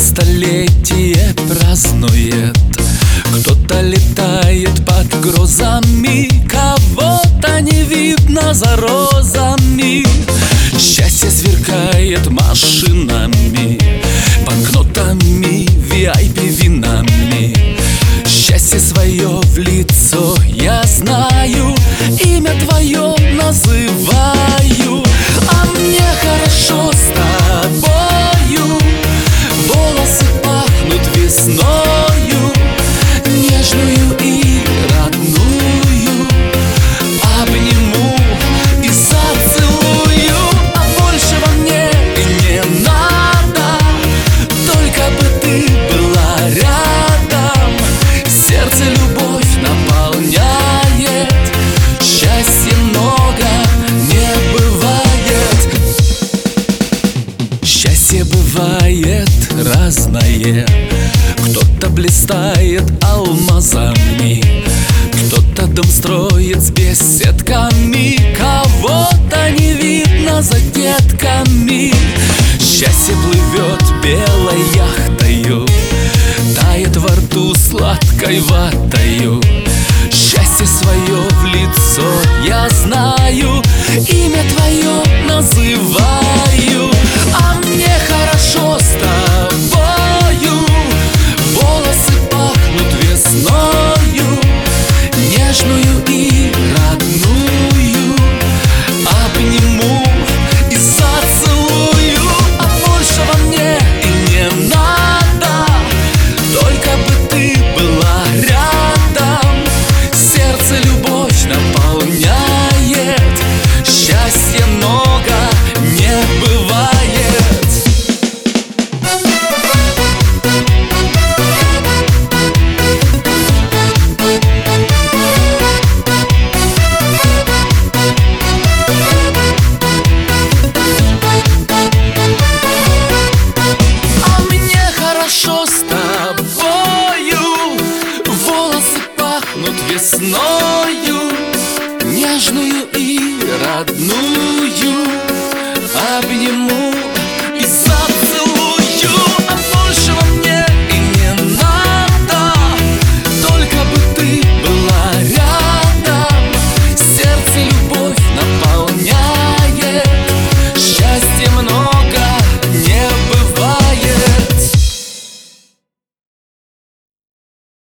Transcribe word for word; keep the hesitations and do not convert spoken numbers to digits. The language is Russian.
столетие празднует. Кто-то летает под грозами, кого-то не видно за розами. Счастье сверкает машинами, банкнотами, ви ай пи винами. Счастье свое в лицо я знаю, имя твое называю. А мне хорошо с тобою, волосы пахнут весною, нежную и родную. Обниму и зацелую, а большего мне и не надо, только бы ты была рядом. Сердце любовь наполняет, счастья много не бывает. Счастье бывает разное, кто-то блистает алмазами, кто-то дом строит с беседками, кого-то не видно за детками. Счастье плывет белой яхтою, тает во рту сладкой ватою. Счастье свое в лицо я знаю, имя твое называю.